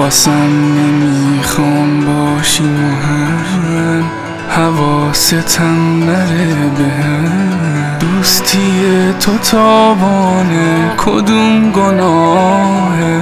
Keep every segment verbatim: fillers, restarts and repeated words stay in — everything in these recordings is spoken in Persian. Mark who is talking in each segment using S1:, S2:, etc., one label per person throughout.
S1: واسم نمیخوام باشی مهم، حواستم نره بهم. دوستی تو تاوانه کدوم گناهه،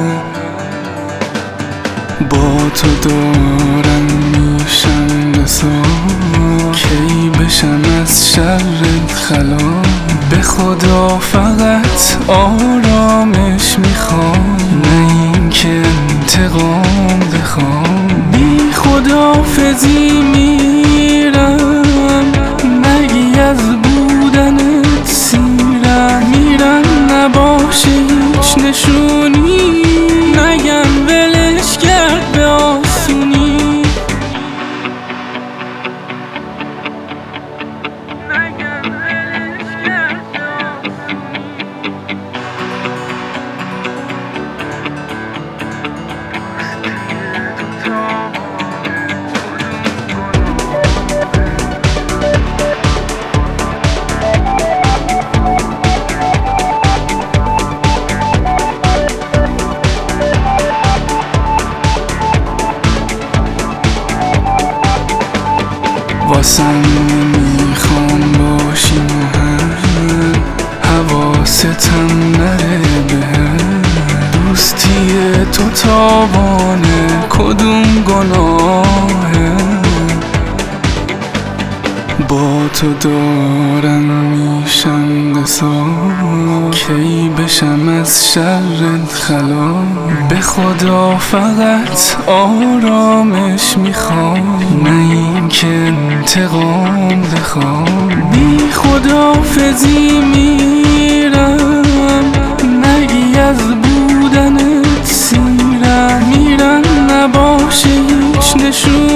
S1: با تو دارم میشم بسار کی بشم از شرت خلاص. به خدا فقط آرامش میخوام، نه اینکه انتقام بخوام. بی خداحافظی میرم، نگی از بودنت سیرم. میرم نباشه هیچ نشونی، نگم ولش کرد به آسونی. واسم نمیخوام باشی مهم، حواستم نره بهم. دوستی تو تاوانه کدوم گناهه، با تو دارم میشم قصار کی بشم از شرت خلاص. به خدا فقط آرامش میخوام، نه اینکه انتقام بخوام. بی خداحافظی میرم، نگی از بودنت سیرم. میرم نباشه هیچ نشون